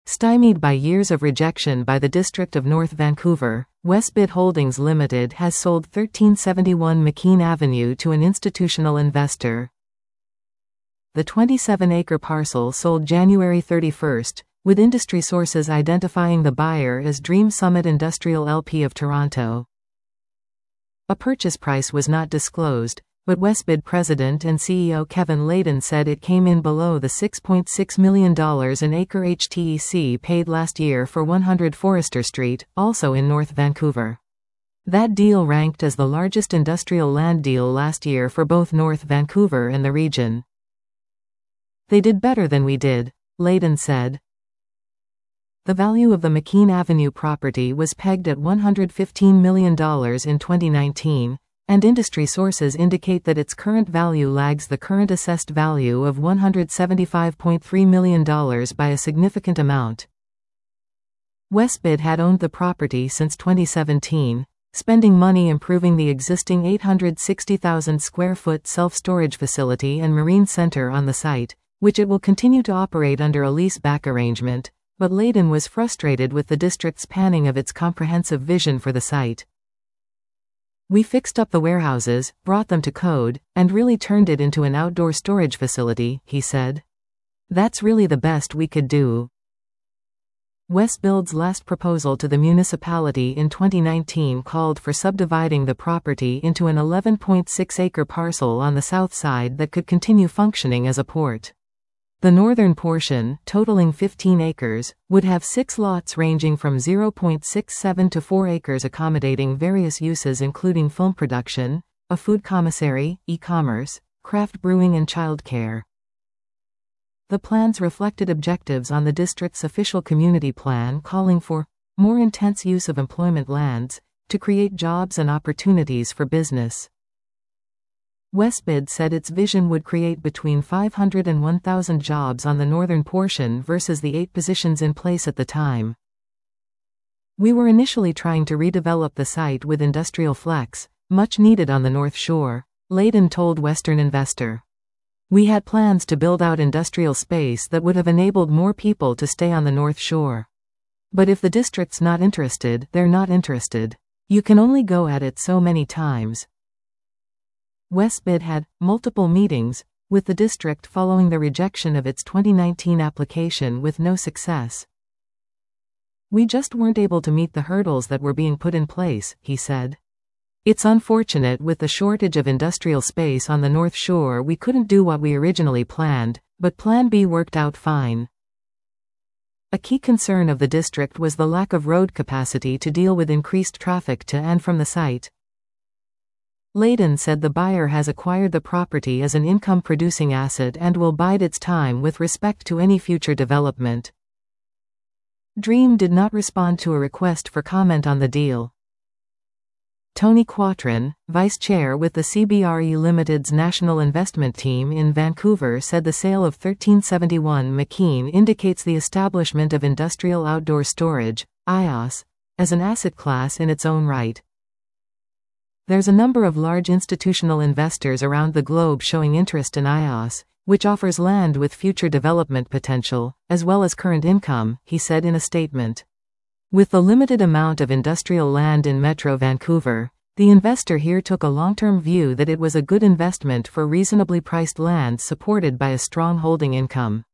Stymied by years of rejection by the District of North Vancouver, Westbid Holdings Limited has sold 1371 McKean Avenue to an institutional investor. The 27-acre parcel sold January 31, with industry sources identifying the buyer as Dream Summit Industrial LP of Toronto. A purchase price was not disclosed, but Westbid President and CEO Kevin Layden said it came in below the $6.6 million an acre HTEC paid last year for 100 Forester Street, also in North Vancouver. That deal ranked as the largest industrial land deal last year for both North Vancouver and the region. They did better than we did, Layden said. The value of the McKean Avenue property was pegged at $115 million in 2019. And industry sources indicate that its current value lags the current assessed value of $175.3 million by a significant amount. Westbid had owned the property since 2017, spending money improving the existing 860,000 square foot self-storage facility and marine center on the site, which it will continue to operate under a lease-back arrangement, but Layden was frustrated with the district's panning of its comprehensive vision for the site. We fixed up the warehouses, brought them to code, and really turned it into an outdoor storage facility, he said. That's really the best we could do. Westbid's last proposal to the municipality in 2019 called for subdividing the property into an 11.6-acre parcel on the south side that could continue functioning as a port. The northern portion, totaling 15 acres, would have 6 lots ranging from 0.67 to 4 acres accommodating various uses including film production, a food commissary, e-commerce, craft brewing and childcare. The plans reflected objectives on the district's official community plan calling for more intense use of employment lands to create jobs and opportunities for business. Westbid said its vision would create between 500 and 1,000 jobs on the northern portion versus the 8 positions in place at the time. We were initially trying to redevelop the site with industrial flex, much needed on the North Shore, Layden told Western Investor. We had plans to build out industrial space that would have enabled more people to stay on the North Shore. But if the district's not interested, they're not interested. You can only go at it so many times. Westbid had multiple meetings with the district following the rejection of its 2019 application with no success. We just weren't able to meet the hurdles that were being put in place, he said. It's unfortunate with the shortage of industrial space on the North Shore we couldn't do what we originally planned, but Plan B worked out fine. A key concern of the district was the lack of road capacity to deal with increased traffic to and from the site. Layden said the buyer has acquired the property as an income-producing asset and will bide its time with respect to any future development. Dream did not respond to a request for comment on the deal. Tony Quatrin, vice chair with the CBRE Limited's National Investment Team in Vancouver said the sale of 1371 McKean indicates the establishment of industrial outdoor storage, IOS, as an asset class in its own right. There's a number of large institutional investors around the globe showing interest in IOS, which offers land with future development potential, as well as current income, he said in a statement. With the limited amount of industrial land in Metro Vancouver, the investor here took a long-term view that it was a good investment for reasonably priced land supported by a strong holding income.